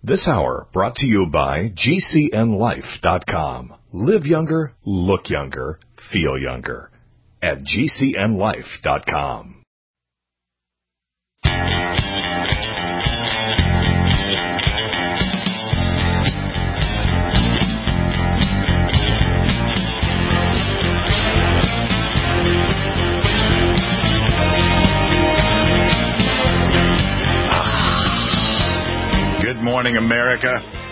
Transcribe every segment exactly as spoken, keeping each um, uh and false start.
This hour brought to you by G C N life dot com. Live younger, look younger, feel younger at G C N life dot com. Good morning, America.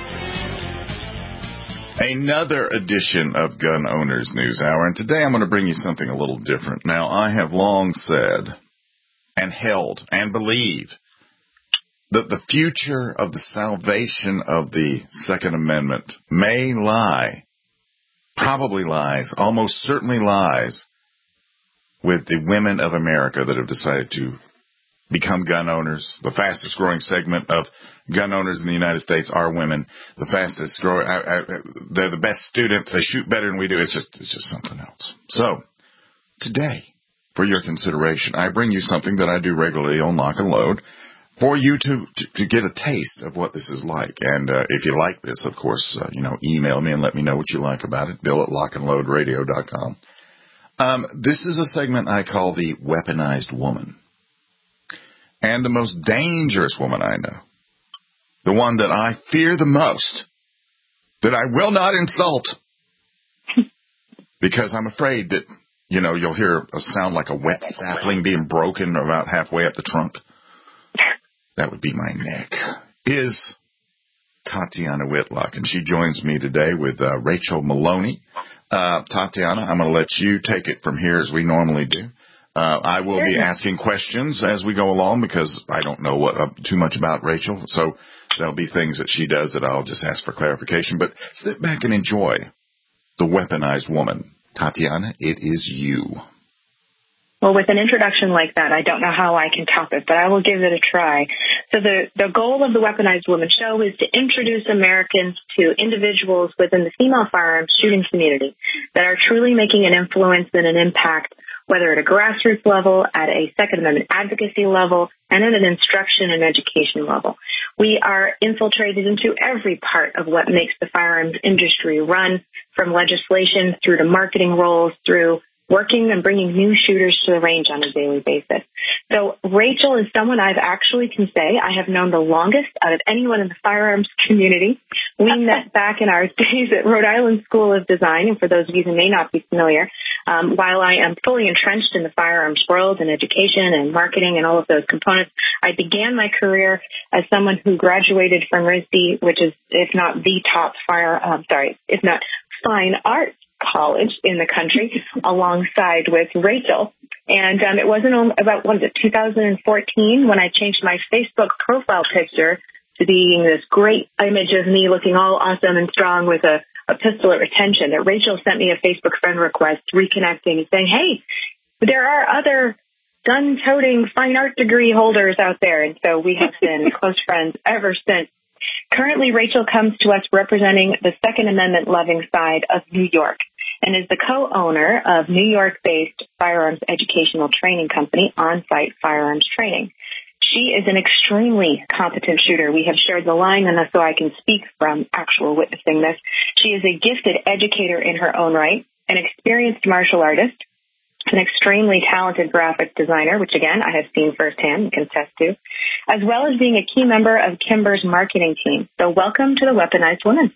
Another edition of Gun Owners News Hour, and today I'm going to bring you something a little different. Now, I have long said and held and believed that the future of the salvation of the Second Amendment may lie, probably lies, almost certainly lies with the women of America that have decided to become gun owners. The fastest growing segment of gun owners in the United States are women. The fastest growing, I, I, they're the best students. They shoot better than we do. It's just, it's just something else. So today, for your consideration, I bring you something that I do regularly on Lock and Load for you to, to, to get a taste of what this is like. And uh, if you like this, of course, uh, you know, email me and let me know what you like about it. Bill at lock and load radio dot com. Um, this is a segment I call the Weaponized Woman. And the most dangerous woman I know, the one that I fear the most, that I will not insult, because I'm afraid that, you know, you'll hear a sound like a wet sapling being broken about halfway up the trunk. That would be my neck. Is Tatiana Whitlock, and she joins me today with uh, Rachel Maloney. Uh, Tatiana, I'm going to let you take it from here as we normally do. Uh, I will be asking questions as we go along because I don't know what uh, too much about Rachel, so there'll be things that she does that I'll just ask for clarification. But sit back and enjoy the Weaponized Woman. Tatiana, it is you. Well, with an introduction like that, I don't know how I can top it, but I will give it a try. So the, the goal of the Weaponized Woman show is to introduce Americans to individuals within the female firearms shooting community that are truly making an influence and an impact, whether at a grassroots level, at a Second Amendment advocacy level, and at an instruction and education level. We are infiltrated into every part of what makes the firearms industry run, from legislation through to marketing roles, through working and bringing new shooters to the range on a daily basis. So Rachel is someone I've actually can say I have known the longest out of anyone in the firearms community. We met back in our days at Rhode Island School of Design, and for those of you who may not be familiar, um, while I am fully entrenched in the firearms world and education and marketing and all of those components, I began my career as someone who graduated from R I S D, which is, if not the top fire, um, sorry, if not fine arts college in the country, alongside with Rachel. And um, it wasn't about, what is it, two thousand fourteen when I changed my Facebook profile picture to being this great image of me looking all awesome and strong with a, a pistol at retention, that Rachel sent me a Facebook friend request reconnecting and saying, hey, there are other gun-toting fine art degree holders out there. And so we have been close friends ever since. Currently, Rachel comes to us representing the Second Amendment-loving side of New York and is the co-owner of New York-based firearms educational training company, On-Site Firearms Training. She is an extremely competent shooter. We have shared the line, and so I can speak from actual witnessing this. She is a gifted educator in her own right, an experienced martial artist, an extremely talented graphic designer, which, again, I have seen firsthand and can attest to, as well as being a key member of Kimber's marketing team. So welcome to the Weaponized Woman.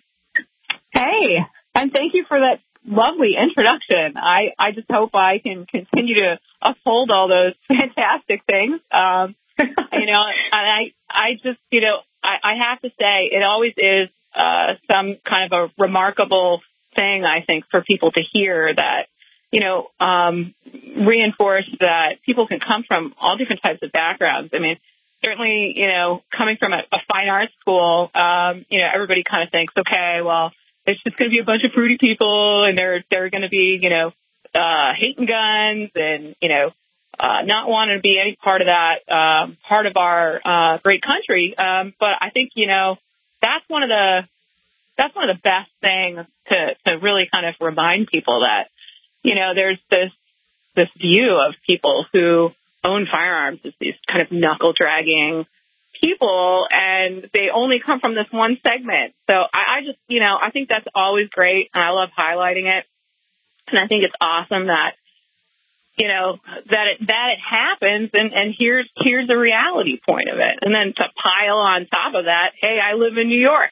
Hey, and thank you for that lovely introduction. I, I just hope I can continue to uphold all those fantastic things. Um, you know, and I, I just, you know, I, I have to say it always is uh, some kind of a remarkable thing, I think, for people to hear that, you know, um, reinforce that people can come from all different types of backgrounds. I mean, certainly, you know, coming from a, a fine arts school, um, you know, everybody kind of thinks, okay, well, it's just going to be a bunch of fruity people and they're, they're going to be, you know, uh, hating guns and, you know, uh, not wanting to be any part of that, um, part of our, uh, great country. Um, but I think, you know, that's one of the, that's one of the best things to, to really kind of remind people that, you know, there's this, this view of people who own firearms as these kind of knuckle dragging people, and they only come from this one segment. So I, I just, you know, I think that's always great, and I love highlighting it. And I think it's awesome that, you know, that it, that it happens, and, and here's here's the reality point of it. And then to pile on top of that, hey, I live in New York.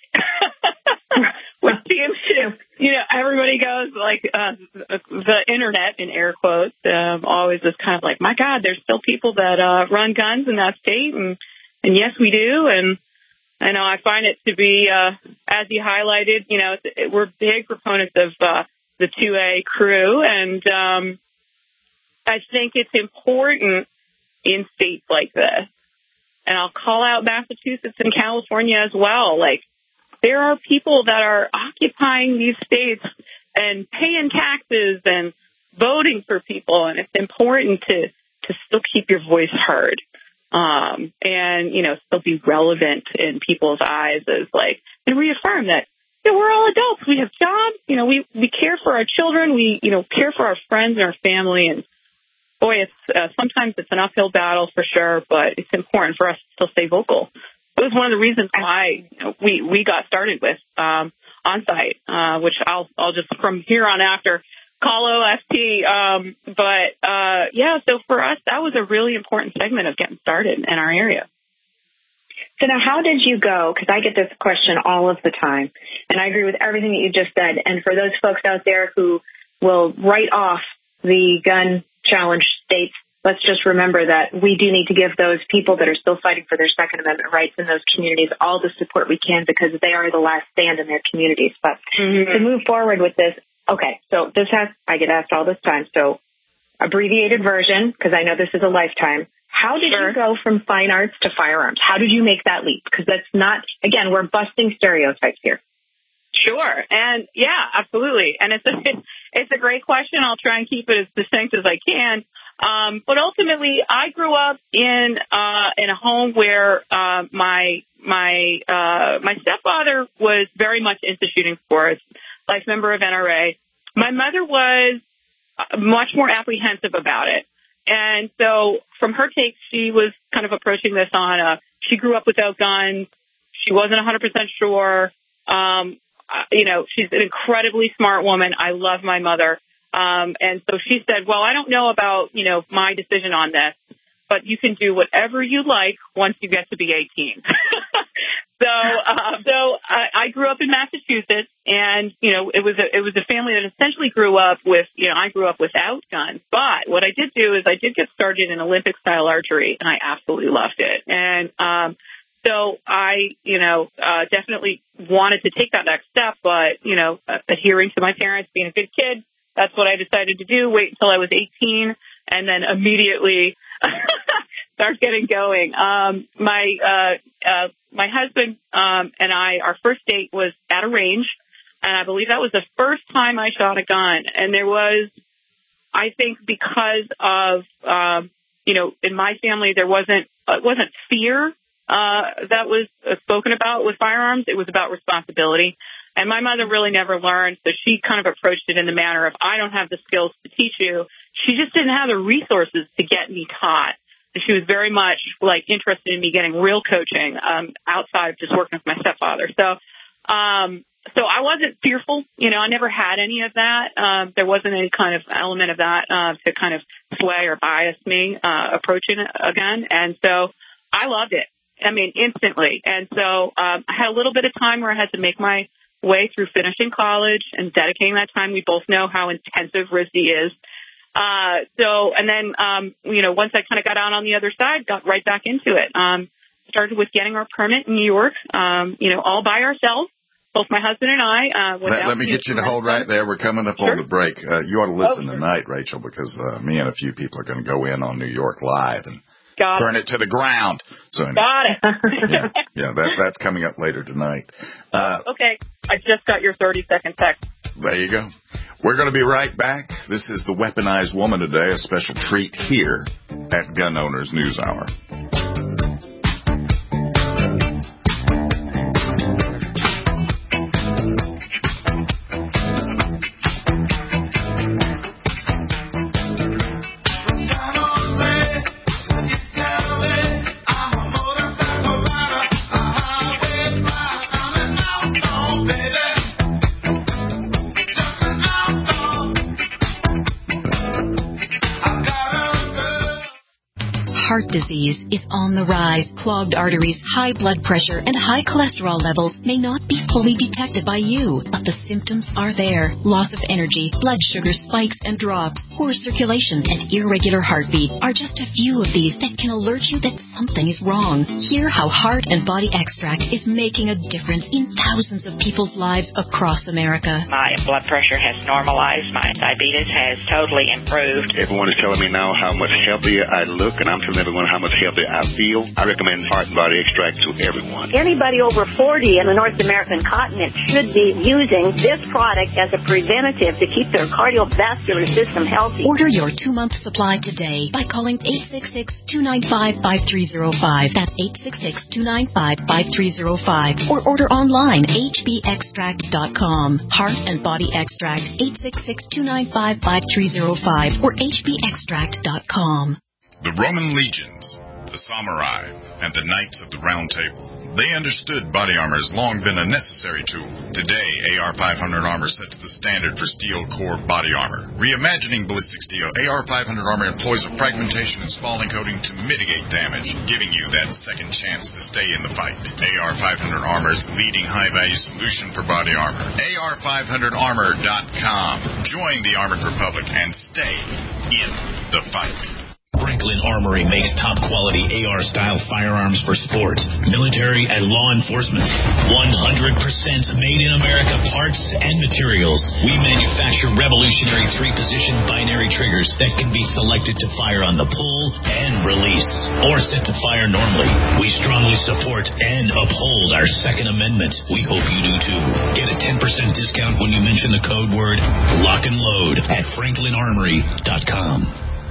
Which seems to, you know, everybody goes like uh, the internet, in air quotes, um, always is kind of like, my God, there's still people that uh, run guns in that state. And, and yes, we do. And I know I find it to be, uh, as you highlighted, you know, it's, it, we're big proponents of uh, the two A crew. And um, I think it's important in states like this. And I'll call out Massachusetts and California as well. Like, there are people that are occupying these states and paying taxes and voting for people, and it's important to, to still keep your voice heard, um, and, you know, still be relevant in people's eyes as like, and reaffirm that, you know, we're all adults. We have jobs. You know, we, we care for our children. We, you know, care for our friends and our family. And boy, it's, uh, sometimes it's an uphill battle for sure, but it's important for us to still stay vocal. It was one of the reasons why, you know, we, we got started with um, On-Site, uh, which I'll I'll just from here on after call O S T. Um, but, uh, yeah, so for us, that was a really important segment of getting started in our area. So now how did you go? Because I get this question all of the time, and I agree with everything that you just said. And for those folks out there who will write off the gun challenge states, let's just remember that we do need to give those people that are still fighting for their Second Amendment rights in those communities all the support we can, because they are the last stand in their communities. But mm-hmm. to move forward with this, okay, so this has, I get asked all this time, so abbreviated version, because I know this is a lifetime. How did sure. you go from fine arts to firearms? How did you make that leap? Because that's not, again, we're busting stereotypes here. Sure. And yeah, absolutely. And it's a, it's a great question. I'll try and keep it as succinct as I can. Um, but ultimately, I grew up in uh, in a home where uh, my my uh, my stepfather was very much into shooting sports, life member of N R A. My mother was much more apprehensive about it, and so from her take, she was kind of approaching this on a. She grew up without guns. She wasn't one hundred percent sure. Um, you know, she's an incredibly smart woman. I love my mother. Um, and so she said, well, I don't know about, you know, my decision on this, but you can do whatever you like once you get to be eighteen. so, uh, so I, I grew up in Massachusetts, and, you know, it was a, it was a family that essentially grew up with, you know, I grew up without guns. But what I did do is I did get started in Olympic style archery, and I absolutely loved it. And, um, So I, you know, uh, definitely wanted to take that next step, but, you know, uh, adhering to my parents, being a good kid, that's what I decided to do. Wait until I was eighteen, and then immediately start getting going. Um, my uh, uh, my husband um, and I, our first date was at a range, and I believe that was the first time I shot a gun. And there was, I think, because of, um, you know, in my family there wasn't it wasn't fear. Uh, that was uh, spoken about with firearms. It was about responsibility. And my mother really never learned, so she kind of approached it in the manner of, I don't have the skills to teach you. She just didn't have the resources to get me taught. And she was very much, like, interested in me getting real coaching um, outside of just working with my stepfather. So um, so I wasn't fearful. You know, I never had any of that. Um, there wasn't any kind of element of that uh, to kind of sway or bias me uh, approaching it again. And so I loved it. I mean, instantly. And so um, I had a little bit of time where I had to make my way through finishing college and dedicating that time. We both know how intensive R I S D is. Uh, so, and then, um, you know, once I kind of got out on the other side, got right back into it. Um, started with getting our permit in New York, um, you know, all by ourselves. Both my husband and I. Uh, let, let me get you to hold right there. We're coming up sure. on the break. Uh, you ought to listen oh, sure. tonight, Rachel, because uh, me and a few people are going to go in on New York Live and Got burn it. it to the ground. So anyway, Got it. yeah, yeah that, that's coming up later tonight. Uh, okay. I just got your thirty-second text. There you go. We're going to be right back. This is the Weaponized Woman today, a special treat here at Gun Owners News Hour. heart disease is on the rise. Clogged arteries, high blood pressure, and high cholesterol levels may not be fully detected by you, but the symptoms are there. Loss of energy, blood sugar spikes and drops, poor circulation, and irregular heartbeat are just a few of these that can alert you that something is wrong. Hear how Heart and Body Extract is making a difference in thousands of people's lives across America. My blood pressure has normalized. My diabetes has totally improved. Everyone is telling me now how much healthier I look, and I'm telling everyone how much healthier I feel. I recommend Heart and Body Extract to everyone. Anybody over forty in the North American continent should be using this product as a preventative to keep their cardiovascular system healthy. Order your two-month supply today by calling eight six six, two nine five, five three zero five. That's eight six six, two nine five, five three zero five. Or order online, h b extract dot com. Heart and Body Extract, eight six six, two nine five, five three zero five or h b extract dot com. The Roman legions, the samurai, and the knights of the Round Table, they understood body armor has long been a necessary tool. Today, A R five hundred armor sets the standard for steel core body armor. Reimagining ballistic steel, A R five hundred armor employs a fragmentation and spalling coating to mitigate damage, giving you that second chance to stay in the fight. A R five hundred armor is the leading high-value solution for body armor. A R five hundred armor dot com. Join the Armored Republic and stay in the fight. Franklin Armory makes top-quality A R-style firearms for sports, military, and law enforcement. one hundred percent made in America parts and materials. We manufacture revolutionary three-position binary triggers that can be selected to fire on the pull and release, or set to fire normally. We strongly support and uphold our Second Amendment. We hope you do too. Get a ten percent discount when you mention the code word Lock and Load at franklin armory dot com.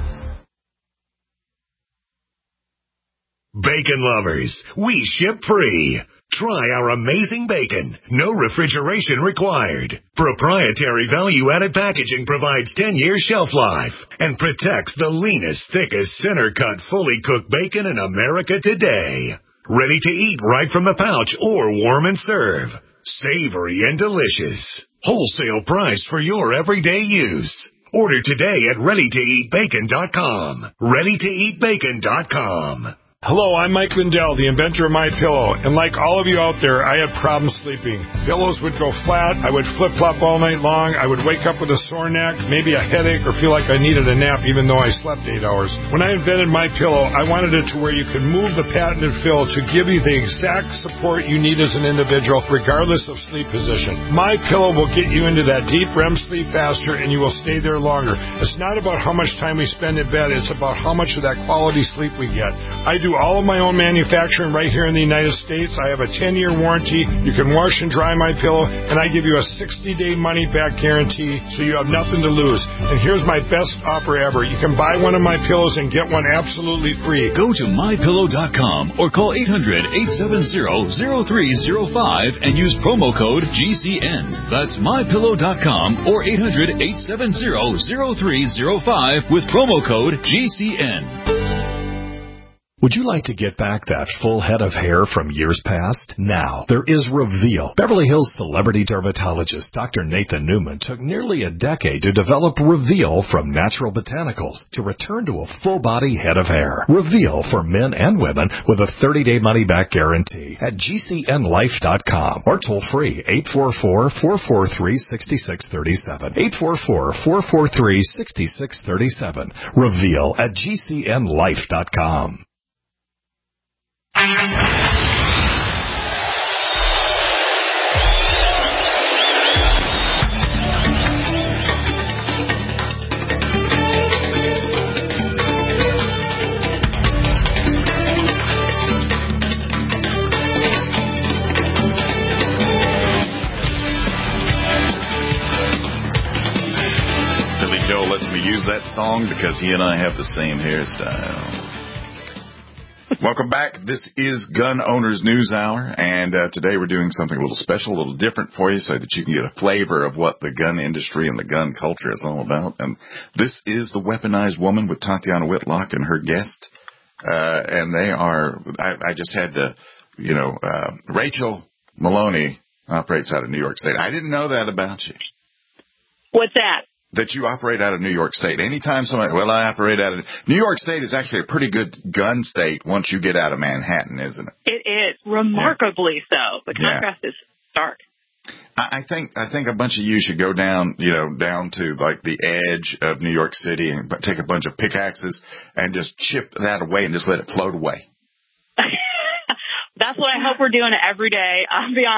Bacon lovers, we ship free. Try our amazing bacon. No refrigeration required. Proprietary value-added packaging provides ten years shelf life and protects the leanest, thickest, center-cut, fully cooked bacon in America today. Ready to eat right from the pouch or warm and serve. Savory and delicious. Wholesale price for your everyday use. Order today at ready to eat bacon dot com. ready to eat bacon dot com. Hello, I'm Mike Lindell, the inventor of MyPillow, and like all of you out there, I had problems sleeping. Pillows would go flat, I would flip-flop all night long, I would wake up with a sore neck, maybe a headache, or feel like I needed a nap even though I slept eight hours. When I invented MyPillow, I wanted it to where you could move the patented fill to give you the exact support you need as an individual, regardless of sleep position. MyPillow will get you into that deep R E M sleep faster, and you will stay there longer. It's not about how much time we spend in bed, it's about how much of that quality sleep we get. I do all of my own manufacturing right here in the United States. I have a ten-year warranty. You can wash and dry my pillow, and I give you a sixty-day money-back guarantee, so you have nothing to lose. And here's my best offer ever. You can buy one of my pillows and get one absolutely free. Go to my pillow dot com or call eight hundred, eight seven zero, zero three zero five and use promo code G C N. That's my pillow dot com or eight hundred, eight seven zero, zero three zero five with promo code G C N. Would you like to get back that full head of hair from years past? Now, there is Reveal. Beverly Hills celebrity dermatologist Doctor Nathan Newman took nearly a decade to develop Reveal from natural botanicals to return to a full-body head of hair. Reveal for men and women with a thirty-day money-back guarantee at G C N life dot com or toll-free eight four four, four four three, six six three seven. eight four four, four four three, six six three seven. Reveal at G C N life dot com. Billy Joe lets me use that song because he and I have the same hairstyle. Welcome back. This is Gun Owners News Hour, and uh, today we're doing something a little special, a little different for you so that you can get a flavor of what the gun industry and the gun culture is all about. And this is The Weaponized Woman with Tatiana Whitlock and her guest. Uh, and they are, I, I just had to, you know, uh, Rachel Maloney operates out of New York State. I didn't know that about you. What's that? that you operate out of New York State. Anytime somebody, well, I operate out of New York State is actually a pretty good gun state once you get out of Manhattan, isn't it? It is remarkably yeah. so. The contrast yeah. is stark. I think I think a bunch of you should go down, you know, down to like the edge of New York City and take a bunch of pickaxes and just chip that away and just let it float away. That's what I hope we're doing every day. I'll be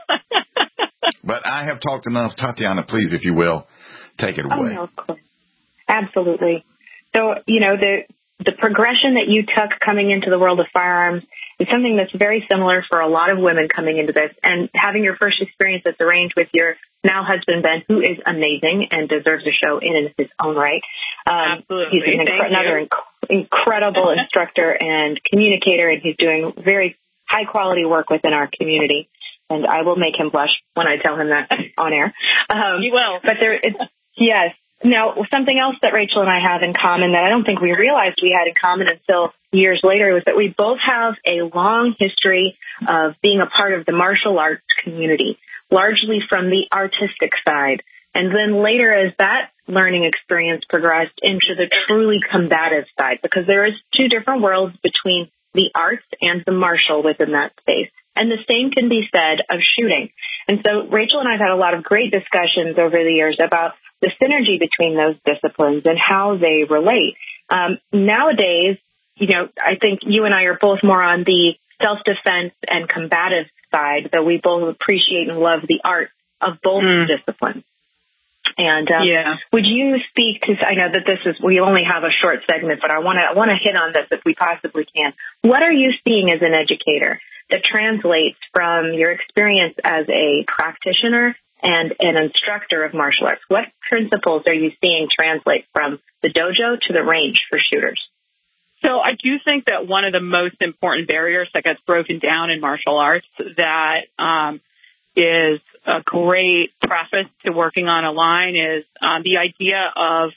honest. But I have talked enough. Tatiana, please, if you will, take it away. Oh, no, of course. Absolutely. So, you know, the the progression that you took coming into the world of firearms is something that's very similar for a lot of women coming into this. And having your first experience at the range with your now husband, Ben, who is amazing and deserves a show in his own right. Um, Absolutely. He's an inc- another inc- incredible instructor and communicator, and he's doing very high-quality work within our community. And I will make him blush when I tell him that on air. Um, you will. But there, it's, yes. Now, something else that Rachel and I have in common that I don't think we realized we had in common until years later was that we both have a long history of being a part of the martial arts community, largely from the artistic side. And then later, as that learning experience progressed, into the truly combative side, because there is two different worlds between the arts and the martial within that space. And the same can be said of shooting. And so Rachel and I have had a lot of great discussions over the years about the synergy between those disciplines and how they relate. Um, nowadays, you know, I think you and I are both more on the self-defense and combative side, though we both appreciate and love the art of both mm. disciplines. And um, yeah. would you speak to, I know that this is, we only have a short segment, but I want to I want to hit on this if we possibly can. What are you seeing as an educator that translates from your experience as a practitioner and an instructor of martial arts? What principles are you seeing translate from the dojo to the range for shooters? So I do think that one of the most important barriers that gets broken down in martial arts that um, is a great preface to working on a line is um, the idea of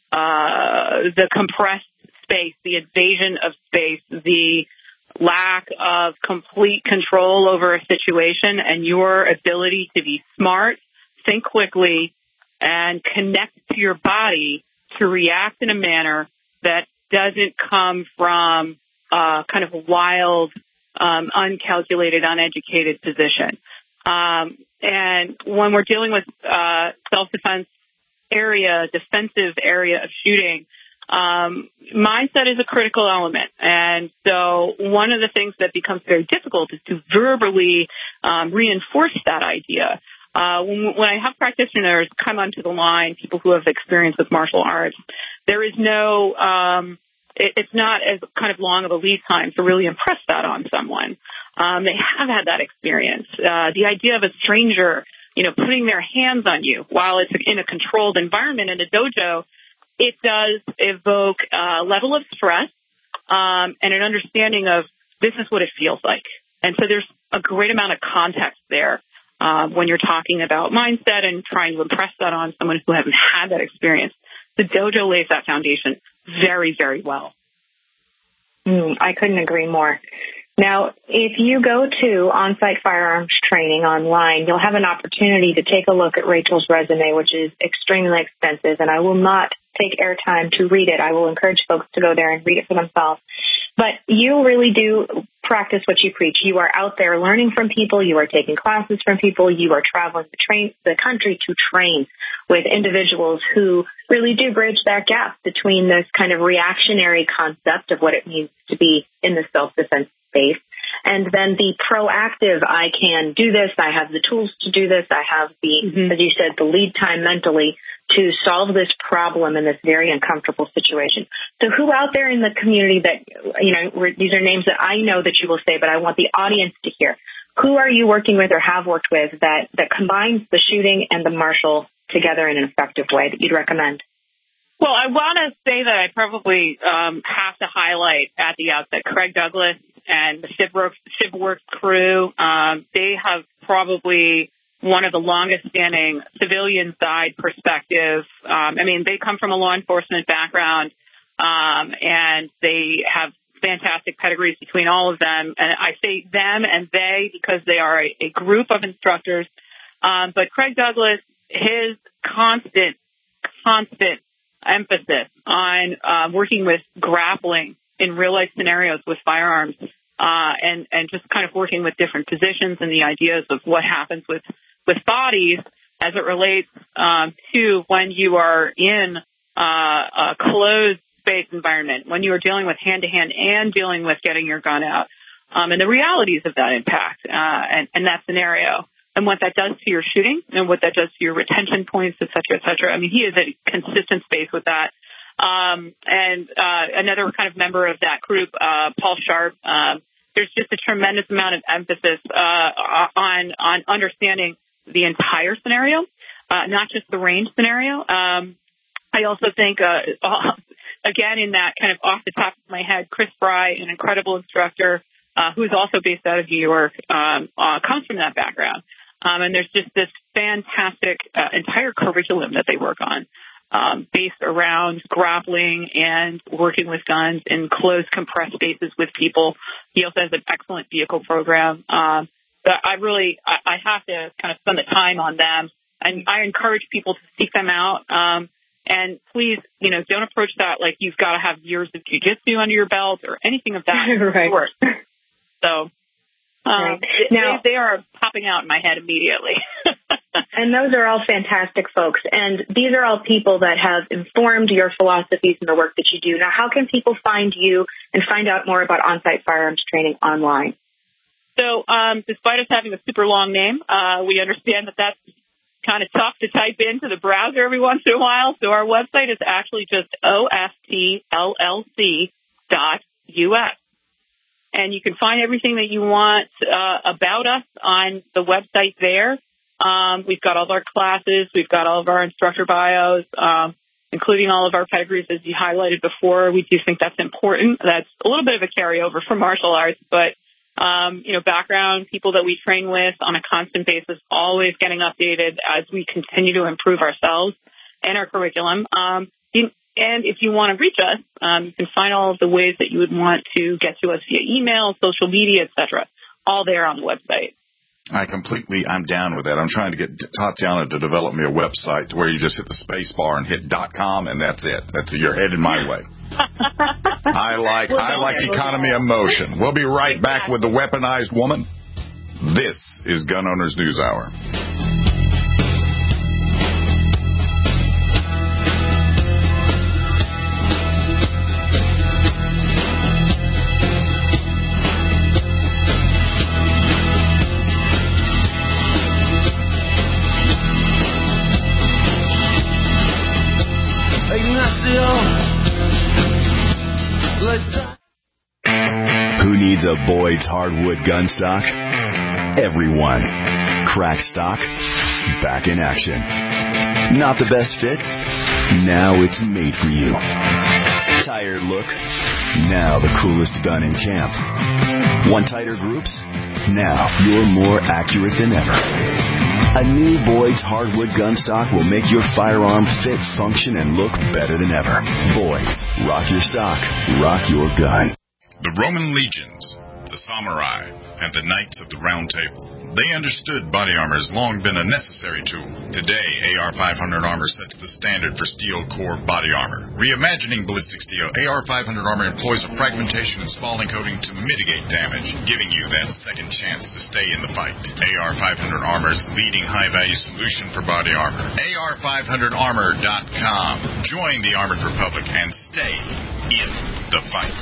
uh, the compressed space, the invasion of space, the lack of complete control over a situation, and your ability to be smart, think quickly, and connect to your body to react in a manner that doesn't come from uh, kind of a wild, um, uncalculated, uneducated position. Um, and when we're dealing with uh, self-defense area, defensive area of shooting, um, mindset is a critical element. And so one of the things that becomes very difficult is to verbally um, reinforce that idea. Uh, when, when I have practitioners come onto the line, people who have experience with martial arts, there is no, um, it, it's not as kind of long of a lead time to really impress that on someone. Um, they have had that experience. Uh, the idea of a stranger, you know, putting their hands on you while it's in a controlled environment in a dojo, it does evoke a level of stress um, and an understanding of this is what it feels like. And so there's a great amount of context there uh, when you're talking about mindset and trying to impress that on someone who hasn't had that experience. The dojo lays that foundation very, very well. Mm, I couldn't agree more. Now, if you go to on-site firearms training online, you'll have an opportunity to take a look at Rachel's resume, which is extremely extensive, and I will not take airtime to read it. I will encourage folks to go there and read it for themselves. But you really do practice what you preach. You are out there learning from people. You are taking classes from people. You are traveling the, train, the country to train with individuals who really do bridge that gap between this kind of reactionary concept of what it means to be in the self-defense space and then the proactive, I can do this, I have the tools to do this, I have the, mm-hmm. as you said, the lead time mentally to solve this problem in this very uncomfortable situation. So who out there in the community that, you know, these are names that I know that you will say, but I want the audience to hear. Who are you working with or have worked with that, that combines the shooting and the martial together in an effective way that you'd recommend? Well, I want to say that I probably um, have to highlight at the outset Craig Douglas and the ShipWorks, ShipWorks crew. Um, they have probably one of the longest-standing civilian-side perspective. Um, I mean, they come from a law enforcement background, um, and they have fantastic pedigrees between all of them. And I say them and they because they are a, a group of instructors. Um, but Craig Douglas, his constant constant emphasis on uh, working with grappling in real-life scenarios with firearms, uh, and, and just kind of working with different positions and the ideas of what happens with, with bodies as it relates um, to when you are in uh, a closed space environment, when you are dealing with hand-to-hand and dealing with getting your gun out, um, and the realities of that impact uh, and, and that scenario, and what that does to your shooting and what that does to your retention points, et cetera, et cetera. I mean, he is at a consistent space with that. Um, and uh, another kind of member of that group, uh, Paul Sharp, uh, there's just a tremendous amount of emphasis uh, on on understanding the entire scenario, uh, not just the range scenario. Um, I also think, uh, again, in that kind of off the top of my head, Chris Fry, an incredible instructor uh, who is also based out of New York, um, uh, comes from that background. Um, and there's just this fantastic uh, entire curriculum that they work on um, based around grappling and working with guns in closed, compressed spaces with people. He also has an excellent vehicle program. Um, but I really, I, I have to kind of spend the time on them. And I encourage people to seek them out. Um, and please, you know, don't approach that like you've got to have years of jiu-jitsu under your belt or anything of that right. sort. So. Um, right. Now, they, they are popping out in my head immediately. And those are all fantastic folks. And these are all people that have informed your philosophies and the work that you do. Now, how can people find you and find out more about on-site firearms training online? So um, despite us having a super long name, uh, we understand that that's kind of tough to type into the browser every once in a while. So our website is actually just O F T L L C dot U S. And you can find everything that you want uh, about us on the website there. Um, we've got all of our classes. We've got all of our instructor bios, um, including all of our pedigrees, as you highlighted before. We do think that's important. That's a little bit of a carryover from martial arts, but, um, you know, background, people that we train with on a constant basis, always getting updated as we continue to improve ourselves and our curriculum. Um, you, And if you want to reach us, um, you can find all of the ways that you would want to get to us via email, social media, et cetera, all there on the website. I completely, I'm down with that. I'm trying to get Tatiana to develop me a website where you just hit the space bar and hit .com, and that's it. That's you're headed my way. I like we'll I like economy of motion. We'll be right back with the weaponized woman. This is Gun Owners News Hour. Who needs a Boyd's hardwood gun stock? Everyone. Crack stock, back in action. Not the best fit? Now it's made for you. Tired look? Now the coolest gun in camp. Want tighter groups? Now you're more accurate than ever. A new Boyd's hardwood gun stock will make your firearm fit, function, and look better than ever. Boyd's. Rock your stock. Rock your gun. The Roman legions, the samurai, and the knights of the Round Table. They understood body armor has long been a necessary tool. Today, A R five hundred armor sets the standard for steel core body armor. Reimagining ballistic steel, A R five hundred armor employs a fragmentation and spalling coating to mitigate damage, giving you that second chance to stay in the fight. A R five hundred Armor's leading high-value solution for body armor. A R five hundred armor dot com. Join the Armored Republic and stay in the fight.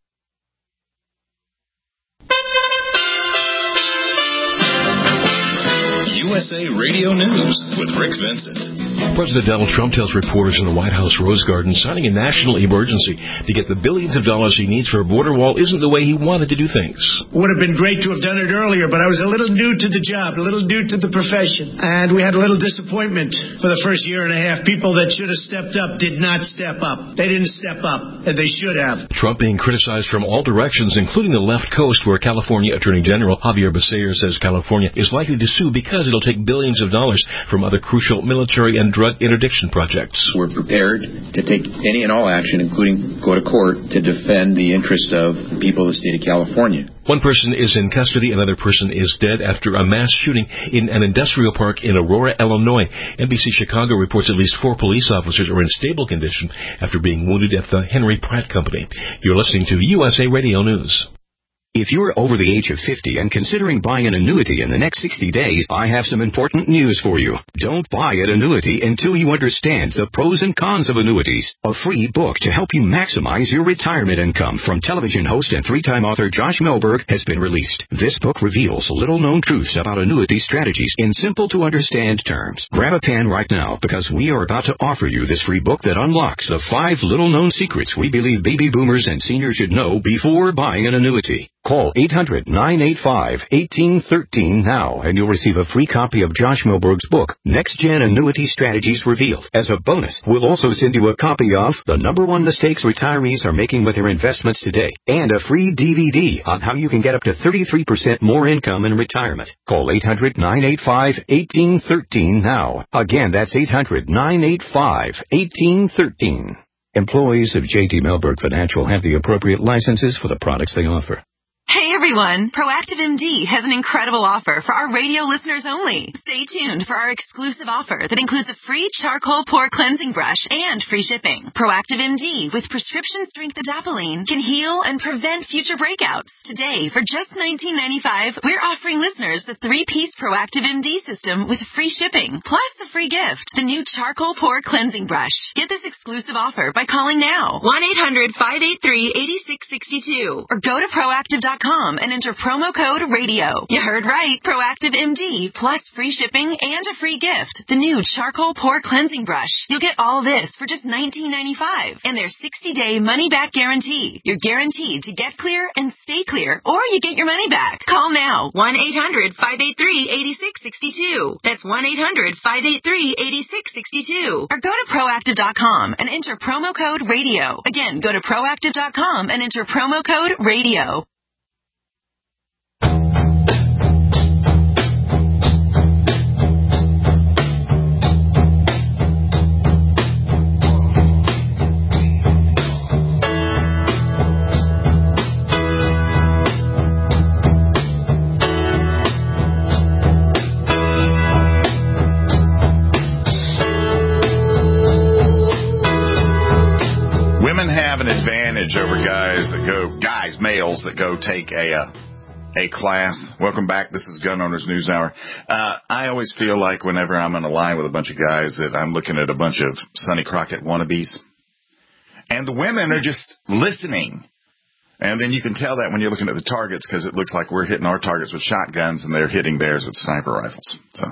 U S A Radio News with Rick Vincent. President Donald Trump tells reporters in the White House Rose Garden signing a national emergency to get the billions of dollars he needs for a border wall isn't the way he wanted to do things. Would have been great to have done it earlier, but I was a little new to the job, a little new to the profession, and we had a little disappointment for the first year and a half. People that should have stepped up did not step up. They didn't step up, and they should have. Trump being criticized from all directions, including the left coast, where California Attorney General Javier Becerra says California is likely to sue because it'll take billions of dollars from other crucial military and drug interdiction projects. We're prepared to take any and all action, including go to court, to defend the interests of the people of the state of California. One person is in custody, another person is dead after a mass shooting in an industrial park in Aurora, Illinois. N B C Chicago reports at least four police officers are in stable condition after being wounded at the Henry Pratt Company. You're listening to U S A Radio News. If you're over the age of fifty and considering buying an annuity in the next sixty days, I have some important news for you. Don't buy an annuity until you understand the pros and cons of annuities. A free book to help you maximize your retirement income from television host and three-time author Josh Melberg has been released. This book reveals little-known truths about annuity strategies in simple-to-understand terms. Grab a pen right now because we are about to offer you this free book that unlocks the five little-known secrets we believe baby boomers and seniors should know before buying an annuity. Call eight hundred, nine eight five, one eight one three now, and you'll receive a free copy of Josh Melberg's book, Next Gen Annuity Strategies Revealed. As a bonus, we'll also send you a copy of The Number One Mistakes Retirees Are Making with Their Investments Today, and a free D V D on how you can get up to thirty-three percent more income in retirement. Call eight hundred, nine eight five, one eight one three now. Again, that's eight hundred, nine eight five, one eight one three. Employees of J T Melberg Financial have the appropriate licenses for the products they offer. Hey everyone, Proactive M D has an incredible offer for our radio listeners only. Stay tuned for our exclusive offer that includes a free charcoal pore cleansing brush and free shipping. Proactive M D with prescription strength adapalene can heal and prevent future breakouts. Today, for just nineteen ninety-five dollars, we're offering listeners the three-piece Proactive M D system with free shipping, plus the free gift, the new charcoal pore cleansing brush. Get this exclusive offer by calling now, one eight hundred, five eight three, eight six six two, or go to proactive dot com and enter promo code radio. You heard right. Proactive M D plus free shipping and a free gift. The new charcoal pore cleansing brush. You'll get all this for just nineteen ninety-five dollars and their sixty-day money-back guarantee. You're guaranteed to get clear and stay clear, or you get your money back. Call now. one eight hundred, five eight three, eight six six two. That's one eight hundred, five eight three, eight six six two. Or go to proactive dot com and enter promo code radio. Again, go to proactive dot com and enter promo code radio. Over guys that go, guys, males that go take a uh, a class. Welcome back. This is Gun Owners News Hour. Uh, I always feel like whenever I'm on a line with a bunch of guys that I'm looking at a bunch of Sonny Crockett wannabes, and the women are just listening. And then you can tell that when you're looking at the targets because it looks like we're hitting our targets with shotguns and they're hitting theirs with sniper rifles. So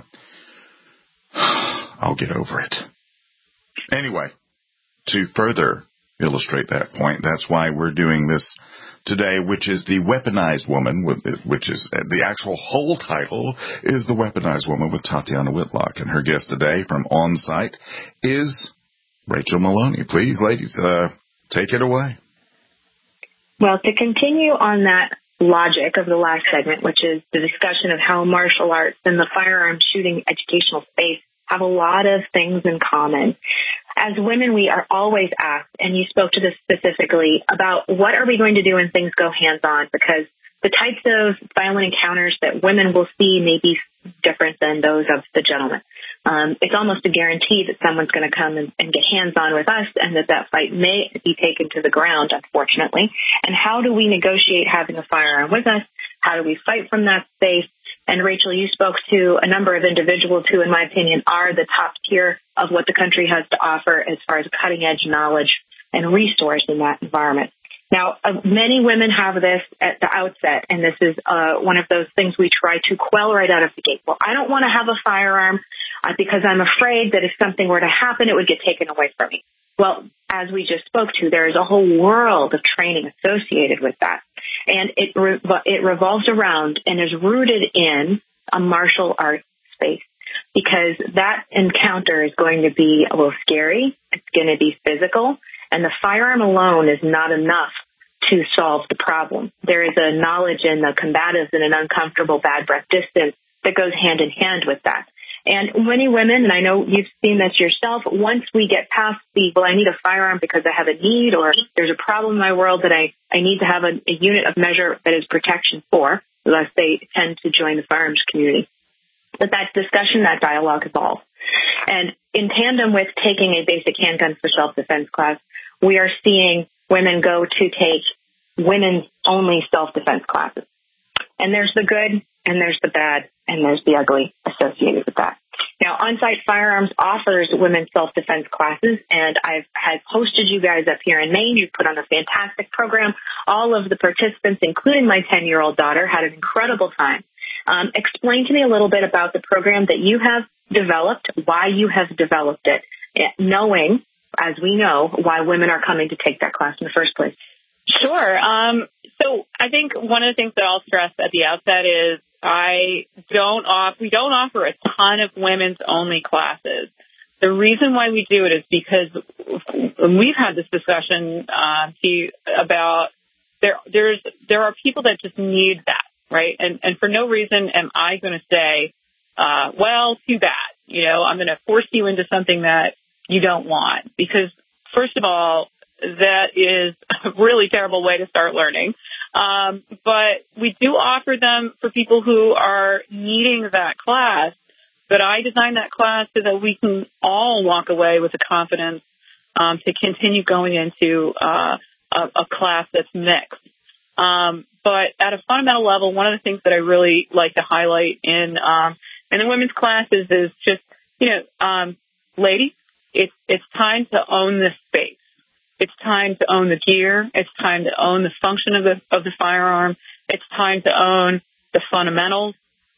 I'll get over it. Anyway, to further illustrate that point, that's why we're doing this today, which is the Weaponized Woman, which is the actual whole title is The Weaponized Woman with Tatiana Whitlock. And her guest today from On Site is Rachel Maloney. Please, ladies, uh, take it away. Well, to continue on that logic of the last segment, which is the discussion of how martial arts and the firearm shooting educational space have a lot of things in common. As women, we are always asked, and you spoke to this specifically, about what are we going to do when things go hands-on, because the types of violent encounters that women will see may be different than those of the gentlemen. Um, it's almost a guarantee that someone's going to come and, and get hands-on with us and that that fight may be taken to the ground, unfortunately. And how do we negotiate having a firearm with us? How do we fight from that space? And Rachel, you spoke to a number of individuals who, in my opinion, are the top tier of what the country has to offer as far as cutting-edge knowledge and resource in that environment. Now, uh, many women have this at the outset, and this is uh, one of those things we try to quell right out of the gate. Well, I don't want to have a firearm uh, because I'm afraid that if something were to happen, it would get taken away from me. Well, as we just spoke to, there is a whole world of training associated with that. And it re- it revolves around and is rooted in a martial arts space, because that encounter is going to be a little scary. It's going to be physical, and the firearm alone is not enough to solve the problem. There is a knowledge in the combatives and an uncomfortable bad breath distance that goes hand in hand with that. And many women, and I know you've seen this yourself, once we get past the, well, I need a firearm because I have a need, or there's a problem in my world that I, I need to have a, a unit of measure that is protection for, thus they tend to join the firearms community. But that discussion, that dialogue evolves. And in tandem with taking a basic handgun for self-defense class, we are seeing women go to take women's only self-defense classes. And there's the good, and there's the bad, and there's the ugly associated with that. Now, On-Site Firearms offers women's self-defense classes, and I've had hosted you guys up here in Maine. You've put on a fantastic program. All of the participants, including my ten-year-old daughter, had an incredible time. Um, explain to me a little bit about the program that you have developed, why you have developed it, knowing, as we know, why women are coming to take that class in the first place. Sure. Um, so I think one of the things that I'll stress at the outset is I don't off, we don't offer a ton of women's only classes. The reason why we do it is because we've had this discussion uh, about there. There's there are people that just need that, right? And and for no reason am I going to say, uh, well, too bad. You know, I'm going to force you into something that you don't want, because first of all, that is a really terrible way to start learning. Um, but we do offer them for people who are needing that class. But I designed that class so that we can all walk away with the confidence um, to continue going into uh, a, a class that's mixed. Um, but at a fundamental level, one of the things that I really like to highlight in um, in the women's classes is just, you know, um, ladies, it's it's time to own this space. It's time to own the gear. It's time to own the function of the of the firearm. It's time to own the fundamentals.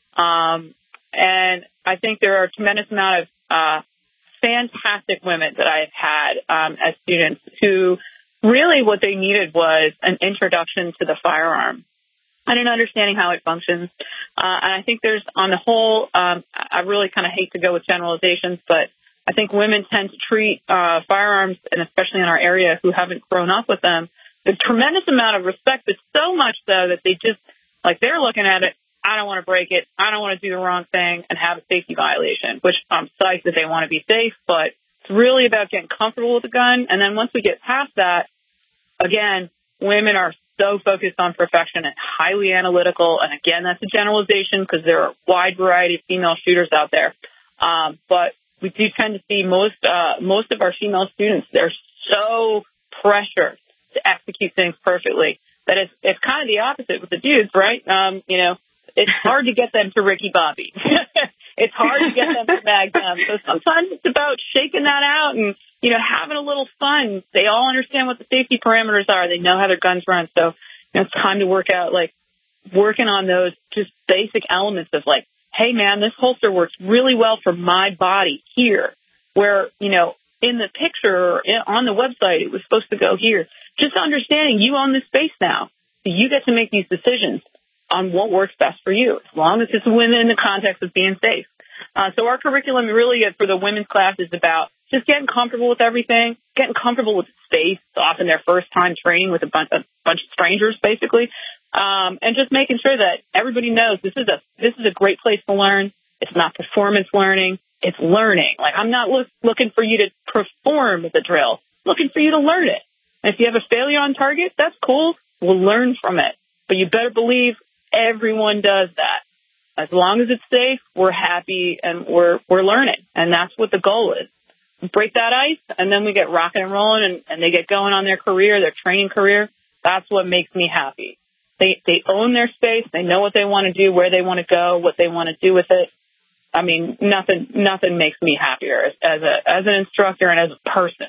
Um, and I think there are a tremendous amount of uh, fantastic women that I have had um, as students who really what they needed was an introduction to the firearm and an understanding how it functions. Uh, and I think there's, on the whole, um, I really kind of hate to go with generalizations, but I think women tend to treat uh, firearms, and especially in our area who haven't grown up with them, with a tremendous amount of respect, but so much so that they just, like, they're looking at it, I don't want to break it, I don't want to do the wrong thing and have a safety violation, which I'm psyched that they want to be safe, but it's really about getting comfortable with the gun. And then once we get past that, again, women are so focused on perfection and highly analytical. And again, that's a generalization because there are a wide variety of female shooters out there. Um, but we do tend to see most uh, most of our female students, they're so pressured to execute things perfectly that it's, it's kind of the opposite with the dudes, right? Um, you know, it's hard to get them to Ricky Bobby. It's hard to get them to Magnum. So sometimes it's about shaking that out and, you know, having a little fun. They all understand what the safety parameters are. They know how their guns run. So, you know, it's time to work out, like, working on those just basic elements of, like, hey, man, this holster works really well for my body here, where, you know, in the picture or on the website, it was supposed to go here. Just understanding you own this space now. So you get to make these decisions on what works best for you, as long as it's within the context of being safe. Uh, so our curriculum really for the women's class is about just getting comfortable with everything, getting comfortable with space. It's often their first time training with a bunch, a bunch of strangers, basically. Um, and just making sure that everybody knows this is a this is a great place to learn. It's not performance learning. It's learning. Like, I'm not look, looking for you to perform the drill. I'm looking for you to learn it. And if you have a failure on target, that's cool. We'll learn from it. But you better believe everyone does that. As long as it's safe, we're happy and we're we're learning. And that's what the goal is. Break that ice, and then we get rocking and rolling, and, and they get going on their career, their training career. That's what makes me happy. They they own their space. They know what they want to do, where they want to go, what they want to do with it. I mean, nothing nothing makes me happier as, as a as an instructor and as a person.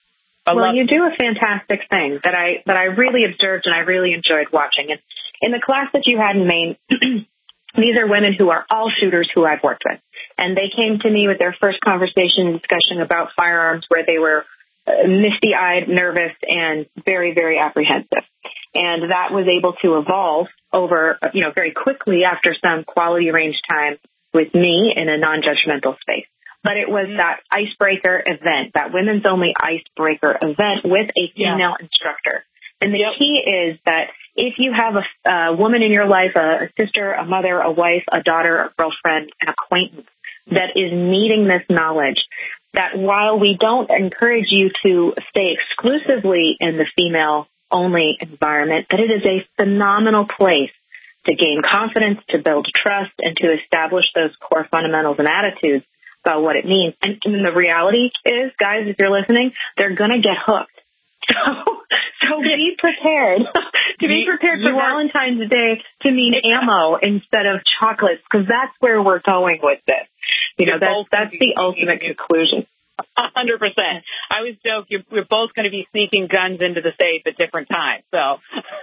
I well, love you do a fantastic thing that I that I really observed and I really enjoyed watching. And in the class that you had in Maine, these are women who are all shooters who I've worked with, and they came to me with their first conversation and discussion about firearms, where they were uh, misty-eyed, nervous, and very, very apprehensive. And that was able to evolve over, you know, very quickly after some quality range time with me in a non-judgmental space. But it was that icebreaker event, that women's only icebreaker event with a female yeah. instructor. And the yep. key is that if you have a, a woman in your life, a, a sister, a mother, a wife, a daughter, a girlfriend, an acquaintance that is needing this knowledge, that while we don't encourage you to stay exclusively in the female-only environment, that it is a phenomenal place to gain confidence, to build trust, and to establish those core fundamentals and attitudes about what it means. And, and the reality is, guys, if you're listening, they're going to get hooked. So, so be prepared to be prepared for Valentine's Day to mean ammo instead of chocolates, because that's where we're going with this. You know, that's that's the ultimate conclusion. A hundred percent. I always joke you're, you're both going to be sneaking guns into the safe at different times. So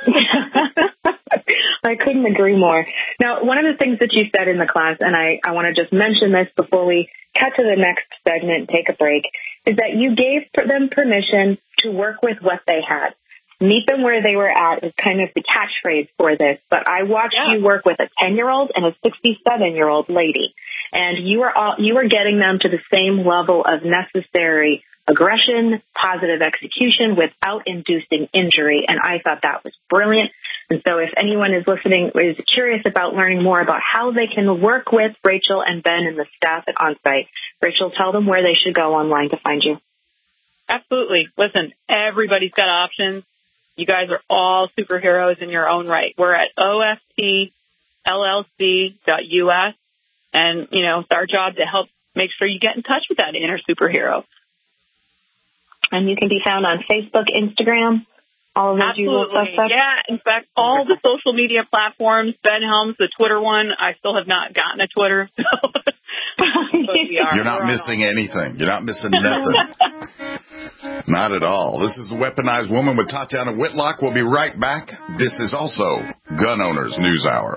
I couldn't agree more. Now, one of the things that you said in the class, and I, I want to just mention this before we cut to the next segment, take a break, is that you gave them permission to work with what they had. Meet them where they were at is kind of the catchphrase for this, but I watched yeah. you work with a ten-year-old and a sixty-seven-year-old lady, and you are all, you are getting them to the same level of necessary aggression, positive execution without inducing injury, and I thought that was brilliant. And so if anyone is listening, is curious about learning more about how they can work with Rachel and Ben and the staff at OnSite, Rachel, tell them where they should go online to find you. Absolutely. Listen, everybody's got options. You guys are all superheroes in your own right. We're at O F T L L C dot U S, and, you know, it's our job to help make sure you get in touch with that inner superhero. And you can be found on Facebook, Instagram, all of those usual suspects. Yeah, in fact, all the social media platforms, Ben Helms, the Twitter one, I still have not gotten a Twitter. So. we are, You're not missing anything. You're not missing nothing. Not at all. This is the Weaponized Woman with Tatiana Whitlock. We'll be right back. This is also Gun Owners News Hour.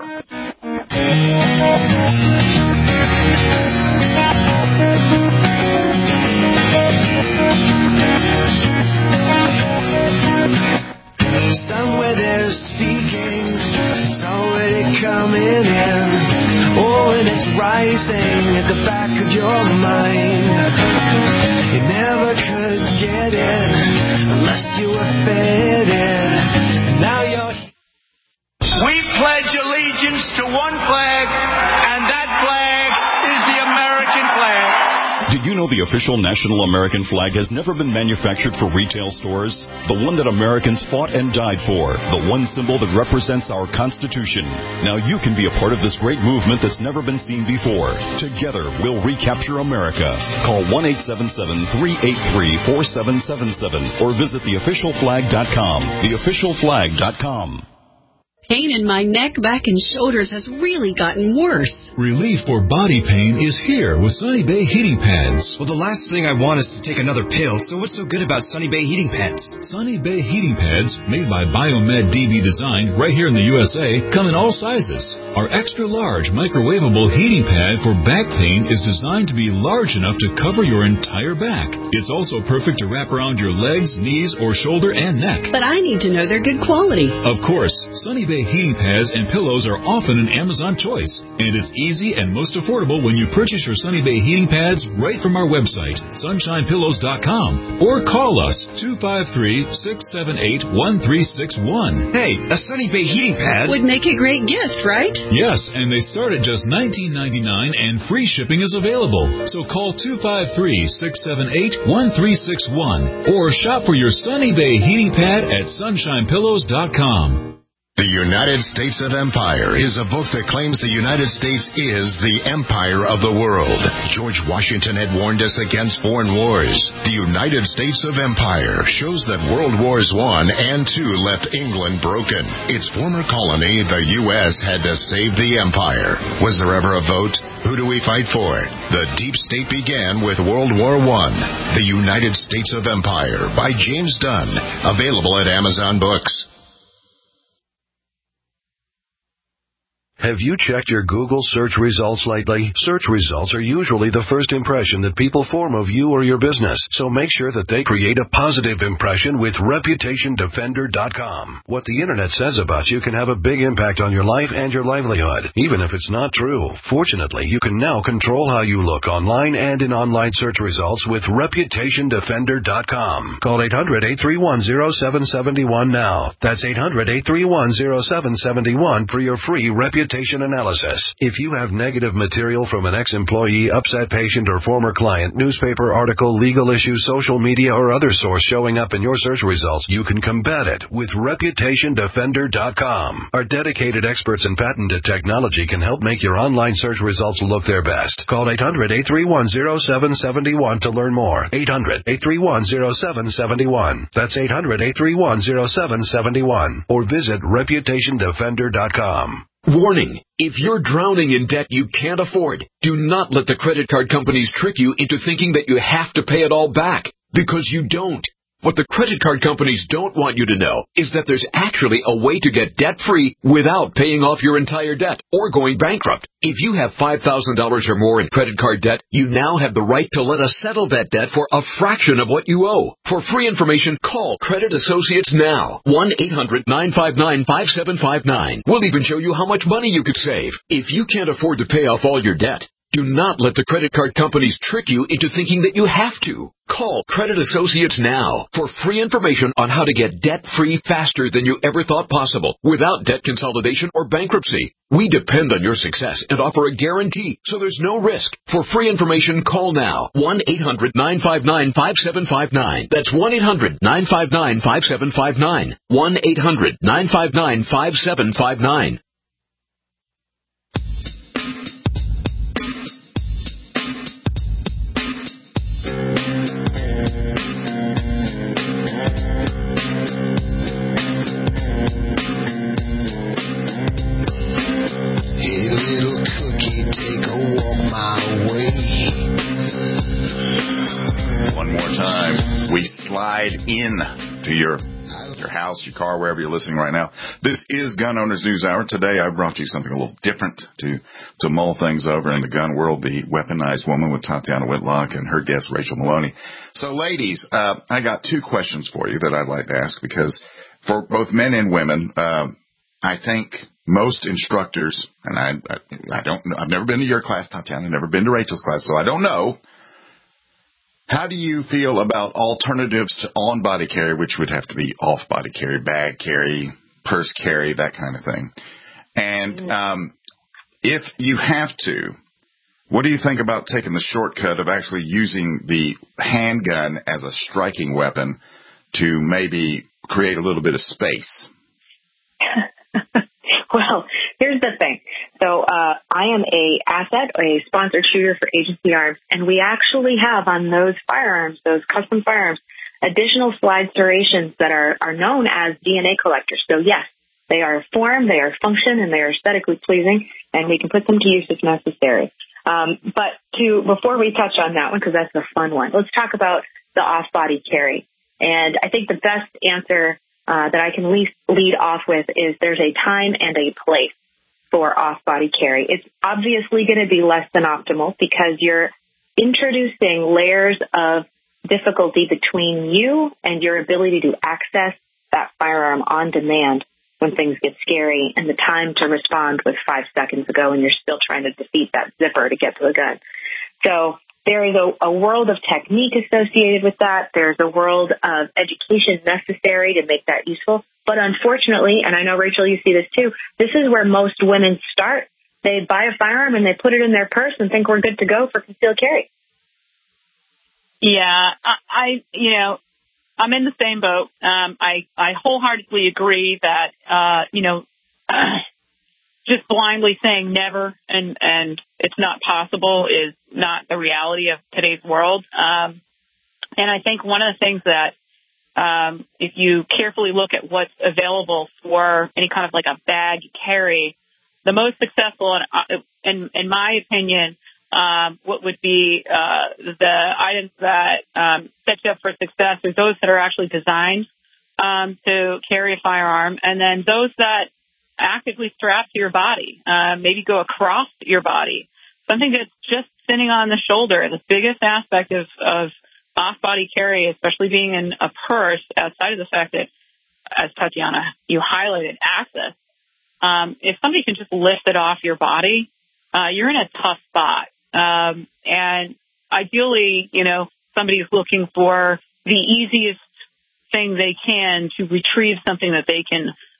Somewhere they're speaking, it's already coming in. Oh, and it's rising at the back of your mind. You never could get in unless you were fed in. Now you're. We pledge allegiance to one flag, and that flag is the American flag. Did you know the official national American flag has never been manufactured for retail stores? The one that Americans fought and died for. The one symbol that represents our Constitution. Now you can be a part of this great movement that's never been seen before. Together, we'll recapture America. Call one eight seven seven, three eight three, four seven seven seven or visit the official flag dot com. the official flag dot com. Pain in my neck, back, and shoulders has really gotten worse. Relief for body pain is here with Sunny Bay Heating Pads. Well, the last thing I want is to take another pill, so what's so good about Sunny Bay Heating Pads? Sunny Bay Heating Pads, made by Biomed D B Design right here in the U S A, come in all sizes. Our extra-large microwavable heating pad for back pain is designed to be large enough to cover your entire back. It's also perfect to wrap around your legs, knees, or shoulder and neck. But I need to know they're good quality. Of course, Sunny Bay heating pads and pillows are often an Amazon choice, and it's easy and most affordable when you purchase your Sunny Bay heating pads right from our website, sunshine pillows dot com, or call us two five three, six seven eight, one three six one. Hey, a Sunny Bay heating pad would make a great gift, right? Yes, and they start at just nineteen ninety-nine dollars and free shipping is available. So call two five three, six seven eight, one three six one or shop for your Sunny Bay heating pad at sunshine pillows dot com. The United States of Empire is a book that claims the United States is the empire of the world. George Washington had warned us against foreign wars. The United States of Empire shows that World Wars One and Two left England broken. Its former colony, the U S, had to save the empire. Was there ever a vote? Who do we fight for? The deep state began with World War One. The United States of Empire by James Dunn. Available at Amazon Books. Have you checked your Google search results lately? Search results are usually the first impression that people form of you or your business, so make sure that they create a positive impression with reputation defender dot com. What the internet says about you can have a big impact on your life and your livelihood, even if it's not true. Fortunately, you can now control how you look online and in online search results with reputation defender dot com. Call eight hundred, eight three one, zero seven seven one now. That's eight hundred, eight three one, zero seven seven one for your free reputation reputation analysis. If you have negative material from an ex-employee, upset patient, or former client, newspaper article, legal issue, social media, or other source showing up in your search results, you can combat it with reputation defender dot com. Our dedicated experts in patented technology can help make your online search results look their best. Call eight hundred, eight three one, zero seven seven one to learn more. eight hundred, eight three one, zero seven seven one. That's eight hundred, eight three one, zero seven seven one. Or visit reputation defender dot com. Warning, if you're drowning in debt you can't afford, do not let the credit card companies trick you into thinking that you have to pay it all back, because you don't. What the credit card companies don't want you to know is that there's actually a way to get debt-free without paying off your entire debt or going bankrupt. If you have five thousand dollars or more in credit card debt, you now have the right to let us settle that debt for a fraction of what you owe. For free information, call Credit Associates now. one eight hundred, nine five nine, five seven five nine. We'll even show you how much money you could save. If you can't afford to pay off all your debt, do not let the credit card companies trick you into thinking that you have to. Call Credit Associates now for free information on how to get debt-free faster than you ever thought possible without debt consolidation or bankruptcy. We depend on your success and offer a guarantee, so there's no risk. For free information, call now. one eight hundred, nine five nine, five seven five nine. That's one eight hundred, nine five nine, five seven five nine. one eight hundred, nine five nine, five seven five nine. Hey, little cookie, take a walk my way. One more time, we slide in to your your house, your car, wherever you're listening right now. This is Gun Owners News Hour. Today I brought you something a little different to to mull things over in the gun world, the weaponized woman with Tatiana Whitlock and her guest Rachel Maloney. So ladies, uh, I got two questions for you that I'd like to ask, because for both men and women, uh, I think most instructors, and I, I, I don't, I've never been to your class, Tatiana, never been to Rachel's class, so I don't know. How do you feel about alternatives to on-body carry, which would have to be off-body carry, bag carry, purse carry, that kind of thing? And um, if you have to, what do you think about taking the shortcut of actually using the handgun as a striking weapon to maybe create a little bit of space? Well, here's the thing. So uh, I am a asset, a sponsored shooter for Agency Arms, and we actually have on those firearms, those custom firearms, additional slide serrations that are, are known as D N A collectors. So, yes, they are form, they are function, and they are aesthetically pleasing, and we can put them to use if necessary. Um, but to before we touch on that one, because that's the fun one, let's talk about the off-body carry. And I think the best answer Uh, that I can least lead off with is there's a time and a place for off-body carry. It's obviously going to be less than optimal because you're introducing layers of difficulty between you and your ability to access that firearm on demand when things get scary, and the time to respond was five seconds ago and you're still trying to defeat that zipper to get to the gun. So there is a, a world of technique associated with that. There's a world of education necessary to make that useful. But unfortunately, and I know, Rachel, you see this too, this is where most women start. They buy a firearm and they put it in their purse and think we're good to go for concealed carry. Yeah, I, I you know, I'm in the same boat. Um, I, I wholeheartedly agree that, uh, you know, uh, just blindly saying never and, and it's not possible is not the reality of today's world. Um, and I think one of the things that, um, if you carefully look at what's available for any kind of like a bag carry, the most successful, in, in, in my opinion, um, what would be, uh, the items that, um, set you up for success are those that are actually designed, um, to carry a firearm, and then those that actively strapped to your body, uh, maybe go across your body, something that's just sitting on the shoulder. The biggest aspect of, of off-body carry, especially being in a purse, outside of the fact that, as Tatiana, you highlighted access, um, if somebody can just lift it off your body, uh, you're in a tough spot. Um, and ideally, you know, somebody's looking for the easiest thing they can to retrieve something that they can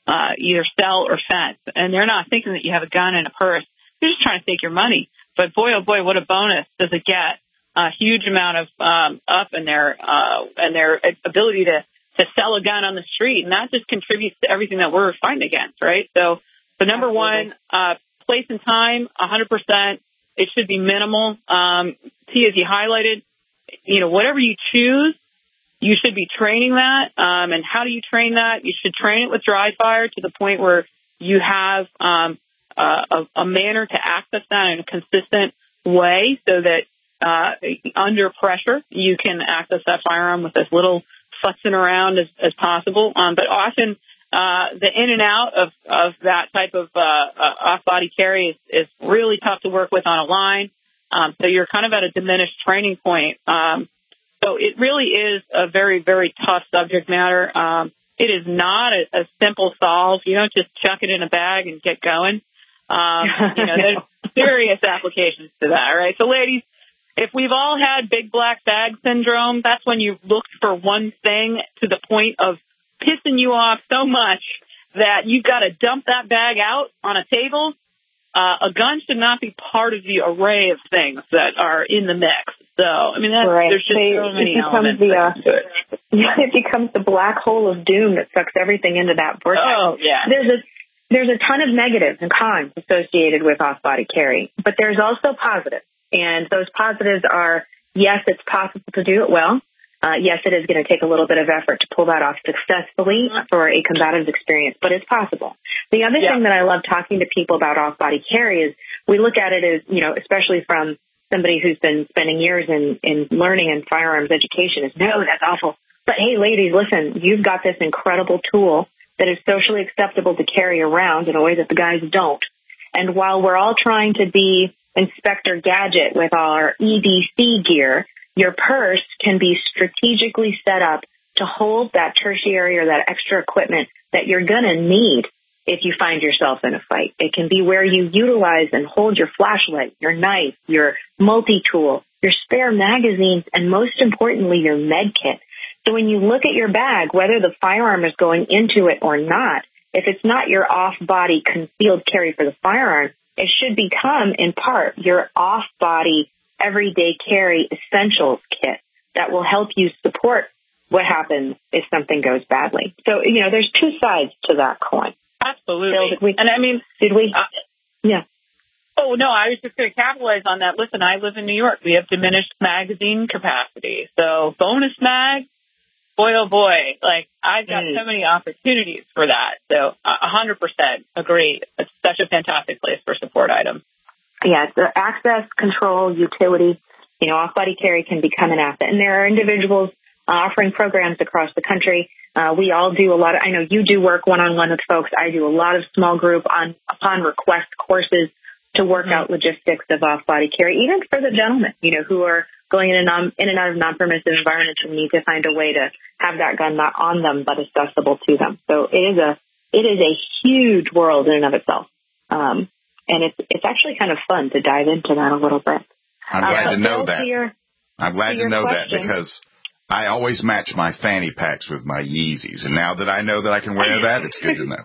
uh, either sell or fence. And they're not thinking that you have a gun in a purse. They're just trying to take your money. But boy, oh boy, what a bonus does it get? A huge amount of um, up in their uh, in their ability to, to sell a gun on the street, and that just contributes to everything that we're fighting against, right? So, so number one, uh, place and time, one hundred percent. It should be minimal. Um, T, as you highlighted, you know, whatever you choose, you should be training that. Um, and how do you train that? You should train it with dry fire to the point where you have um, uh, a, a manner to access that in a consistent way, so that Uh, under pressure, you can access that firearm with as little futzing around as, as possible. Um, but often, uh, the in and out of, of that type of uh, uh, off-body carry is, is really tough to work with on a line. Um, so you're kind of at a diminished training point. Um, so it really is a very, very tough subject matter. Um, it is not a, a simple solve. You don't just chuck it in a bag and get going. Um, you know, there's serious applications to that, right? So, ladies, if we've all had big black bag syndrome, that's when you looked for one thing to the point of pissing you off so much that you've got to dump that bag out on a table. Uh, a gun should not be part of the array of things that are in the mix. So, I mean, that's, right. there's just they, so many it elements. The, uh, to it. It becomes the black hole of doom that sucks everything into that vortex. Oh, yeah. There's a there's a ton of negatives and cons associated with off-body carry, but there's also positives. And those positives are, yes, it's possible to do it well. Uh, yes, it is going to take a little bit of effort to pull that off successfully for a combative experience, but it's possible. The other yeah. thing that I love talking to people about off-body carry is we look at it as, you know, especially from somebody who's been spending years in, in learning and firearms education is, no, that's awful. But hey, ladies, listen, you've got this incredible tool that is socially acceptable to carry around in a way that the guys don't. And while we're all trying to be Inspector Gadget with our E D C gear, your purse can be strategically set up to hold that tertiary or that extra equipment that you're going to need if you find yourself in a fight. It can be where you utilize and hold your flashlight, your knife, your multi-tool, your spare magazines, and most importantly, your med kit. So when you look at your bag, whether the firearm is going into it or not, if it's not your off-body concealed carry for the firearm, it should become, in part, your off-body everyday carry essentials kit that will help you support what happens if something goes badly. So, you know, there's two sides to that coin. Absolutely. So did we, and I mean, did we? Uh, yeah. Oh, no, I was just going to capitalize on that. Listen, I live in New York. We have diminished magazine capacity. So bonus mag, boy, oh boy, like I've got mm. so many opportunities for that. So a hundred percent agree. It's such a fantastic place for support items. Yeah, the access, control, utility, you know, off-body carry can become an asset. And there are individuals uh, offering programs across the country. Uh, we all do a lot of, I know you do work one-on-one with folks. I do a lot of small group on upon request courses to work mm-hmm. out logistics of off-body carry, even for the gentlemen, you know, who are going in and, non, in and out of non-permissive environments and need to find a way to have that gun not on them but accessible to them. So it is a it is a huge world in and of itself. Um, and it's it's actually kind of fun to dive into that a little bit. I'm glad uh, to know that. To your, I'm glad to, to know question. that because I always match my fanny packs with my Yeezys. And now that I know that I can wear that, it's good to know.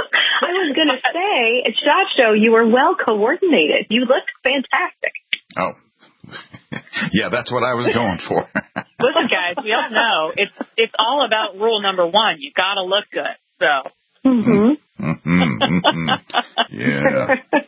I was going to say, at SHOT Show, you were well coordinated. You looked fantastic. Oh. Yeah, that's what I was going for. Listen, guys, we all know it's it's all about rule number one. You got to look good. So. Mm-hmm. Mm-hmm, mm-hmm. Yeah.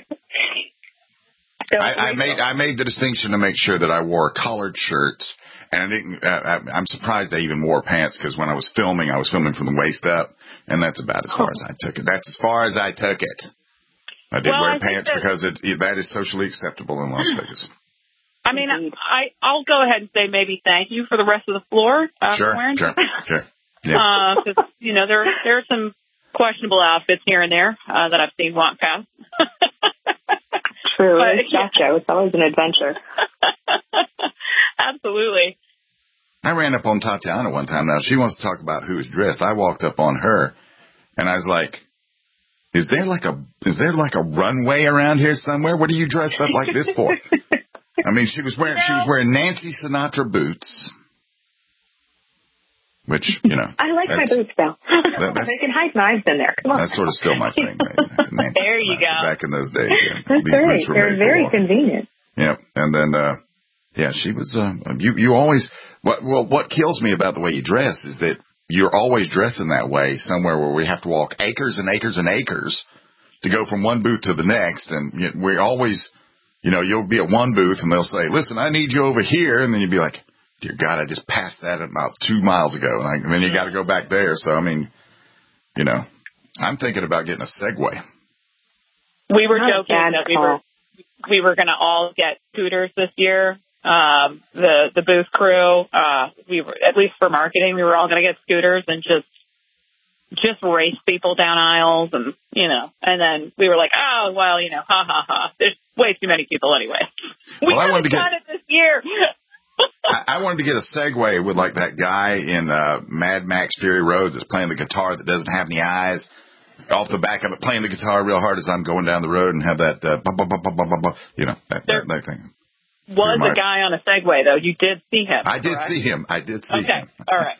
So I, I made I made the distinction to make sure that I wore collared shirts, and I didn't. Uh, I, I'm surprised I even wore pants because when I was filming, I was filming from the waist up, and that's about as far as I took it. That's as far as I took it. I did well, wear I pants because it, it that is socially acceptable in Las Vegas. I mean, I, I'll go ahead and say maybe thank you for the rest of the floor. Uh, sure, for wearing sure, sure. Yeah. Uh, cause, you know, there, there are some questionable outfits here and there uh, that I've seen walk past. True. But, it's yeah. It's always an adventure. Absolutely. I ran up on Tatiana one time. Now, she wants to talk about who was dressed. I walked up on her, and I was like, is there like a is there like a runway around here somewhere? What are you dressed up like this for? I mean, she was wearing she was wearing Nancy Sinatra boots. which, you know. I like my boots, though. That, they can hide knives in there. Come on. That's sort of still my thing. Right? There you go. Back in those days. Yeah. That's These right. boots were They're made for very walking. convenient. Yeah, and then, uh, yeah, she was, uh, you, you always, what, well, what kills me about the way you dress is that you're always dressing that way somewhere where we have to walk acres and acres and acres to go from one booth to the next. And you know, we always, you know, you'll be at one booth and they'll say, listen, I need you over here. And then you'd be like, dear God, I just passed that about two miles ago. And, I, and then you got to go back there. So, I mean, you know, I'm thinking about getting a Segway. We were Not joking that we were, we were going to all get scooters this year. Um, the, the booth crew, uh, we were, at least for marketing, we were all going to get scooters and just, just race people down aisles and, you know, and then we were like, oh, well, you know, ha ha ha. There's way too many people anyway. We well, I wanted to done get, it this year. I, I wanted to get a Segway with like that guy in, uh, Mad Max Fury Road that's playing the guitar that doesn't have any eyes. Off the back of it, playing the guitar real hard as I'm going down the road and have that, uh, bu- bu- bu- bu- bu- bu- bu- you know, that, that, that thing. Was a guy on a Segway, though. You did see him. I did correct? see him. I did see okay. him. All right.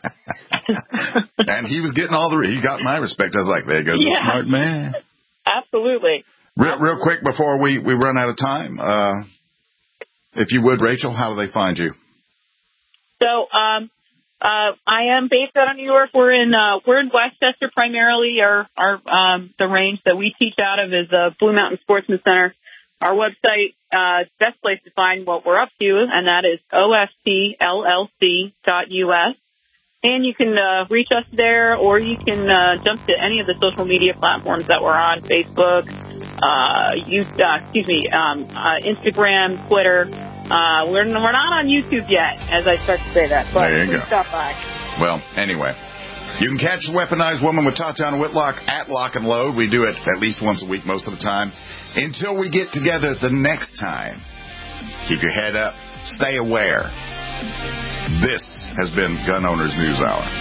And he was getting all the, he got my respect. I was like, there goes Yeah. a smart man. Absolutely. Real, real quick before we, we run out of time, uh, if you would, Rachel, how do they find you? So, um, uh, I am based out of New York. We're in, uh, we're in Westchester primarily. Our, our, um, the range that we teach out of is, uh, Blue Mountain Sportsman Center. Our website, uh, best place to find what we're up to, and that is O S T L L C dot U S. And you can, uh, reach us there, or you can, uh, jump to any of the social media platforms that we're on, Facebook, uh, you, uh, excuse me, um, uh, Instagram, Twitter. Uh, we're, we're not on YouTube yet, as I start to say that, but there you please go. stop by. Well, anyway, you can catch the Weaponized Woman with Tatiana Whitlock at Lock and Load. We do it at least once a week most of the time. Until we get together the next time, keep your head up, stay aware. This has been Gun Owners News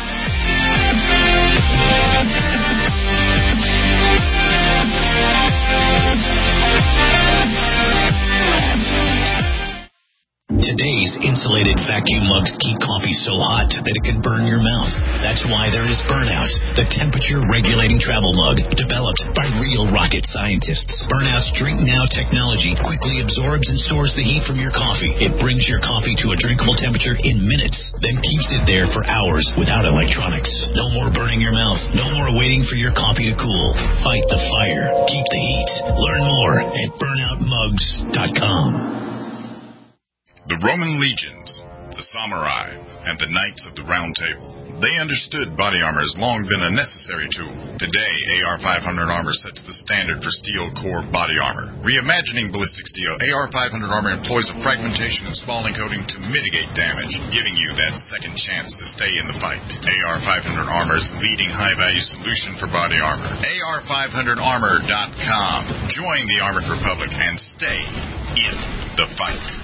Hour. Today's insulated vacuum mugs keep coffee so hot that it can burn your mouth. That's why there is Burnout, the temperature-regulating travel mug developed by real rocket scientists. Burnout's Drink Now technology quickly absorbs and stores the heat from your coffee. It brings your coffee to a drinkable temperature in minutes, then keeps it there for hours without electronics. No more burning your mouth. No more waiting for your coffee to cool. Fight the fire. Keep the heat. Learn more at burnout mugs dot com. The Roman legions, the samurai, and the knights of the Round Table. They understood body armor has long been a necessary tool. Today, A R five hundred armor sets the standard for steel core body armor. Reimagining ballistic steel, A R five hundred armor employs a fragmentation and spalling coating to mitigate damage, giving you that second chance to stay in the fight. A R five hundred armor is the leading high-value solution for body armor. A R five hundred armor dot com. Join the Armored Republic and stay in the fight.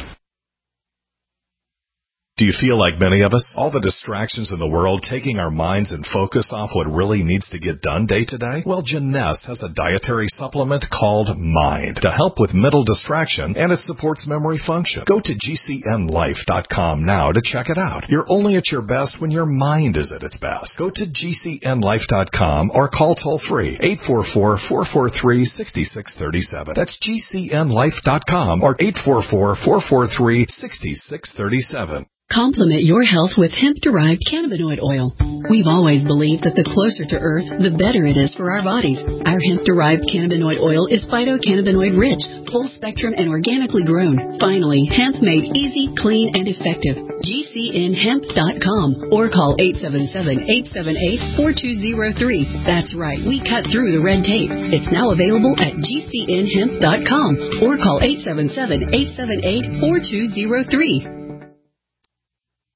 Do you feel like many of us? All the distractions in the world taking our minds and focus off what really needs to get done day to day? Well, Jeunesse has a dietary supplement called Mind to help with mental distraction, and it supports memory function. Go to G C N life dot com now to check it out. You're only at your best when your mind is at its best. Go to G C N life dot com or call toll free eight four four, four four three, six six three seven. That's G C N life dot com or eight four four, four four three, six six three seven. Complement your health with hemp-derived cannabinoid oil. We've always believed that the closer to Earth, the better it is for our bodies. Our hemp-derived cannabinoid oil is phytocannabinoid-rich, full-spectrum, and organically grown. Finally, hemp made easy, clean, and effective. G C N hemp dot com or call eight seven seven, eight seven eight, four two zero three. That's right, we cut through the red tape. It's now available at G C N hemp dot com or call eight seven seven, eight seven eight, four two zero three.